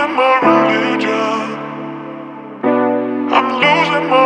losing my religion. I'm losing my.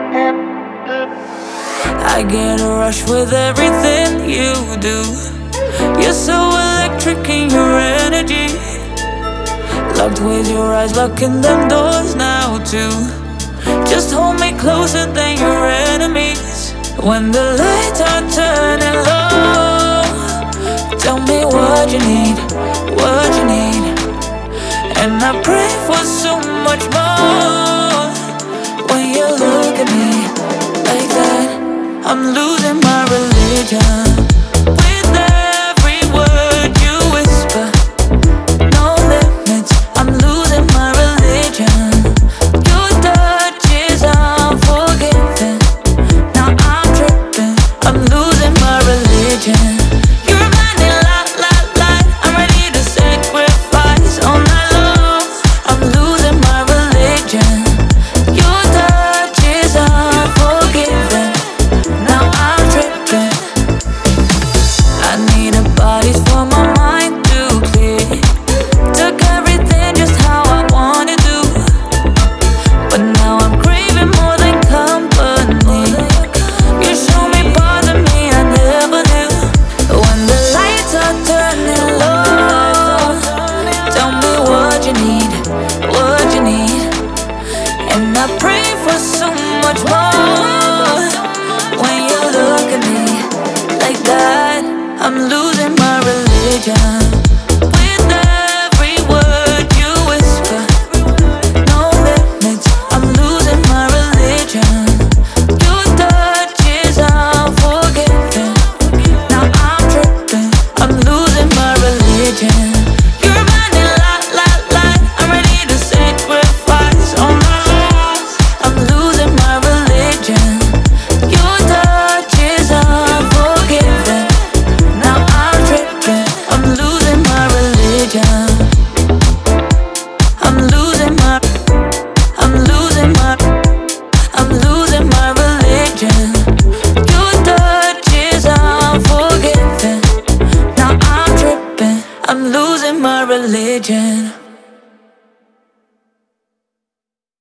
I get a rush with everything you do. You're so electric in your energy. Locked with your eyes, locking them doors now too. Just hold me closer than your enemies. When the lights are turning low, tell me what you need, what you need. And I pray for so much more. When you look at me like that, I'm losing my religion. With every word you whisper, no limits, I'm losing my religion. Your touch is unforgiving. Now I'm tripping, I'm losing my religion. You're reminding I'm ready to sacrifice all night long. I'm losing my religion. Your touch is unforgiving. Now I'm tripping. I need a body for my mind to clear. Took everything just how I wanted to, but now I'm craving more than company. You show me parts of me I never knew. When the lights are turning low, tell me what you need, what you need. And I pray for so much more. When you look at me like that, I'm losing my religion.